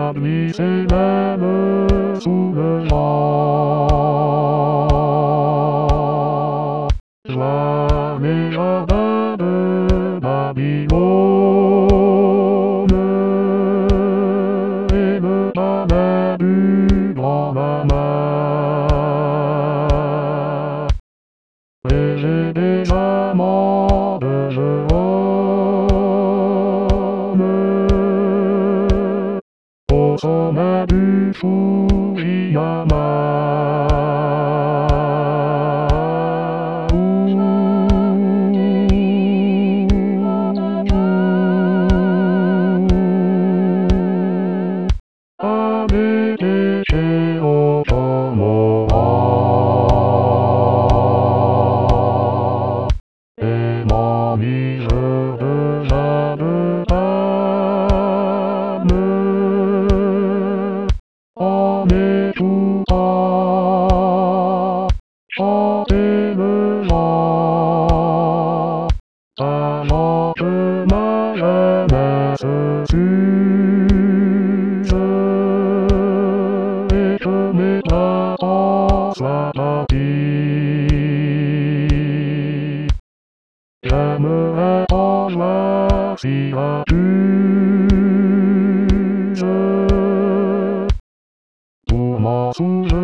la nuit s'élève sous le vent. Joie jardin de Babylone et le palais du grand Lama. Et j'ai des amants de Jehoram au sommet du Fujiyama. Habiter chez Otomoa et mon misère de jade table en écoutant chanter le vent. Ta lente mayonnaise s'use et que mes plats soient tapis. J'aimerais en joie si tu pour m'en souvenir.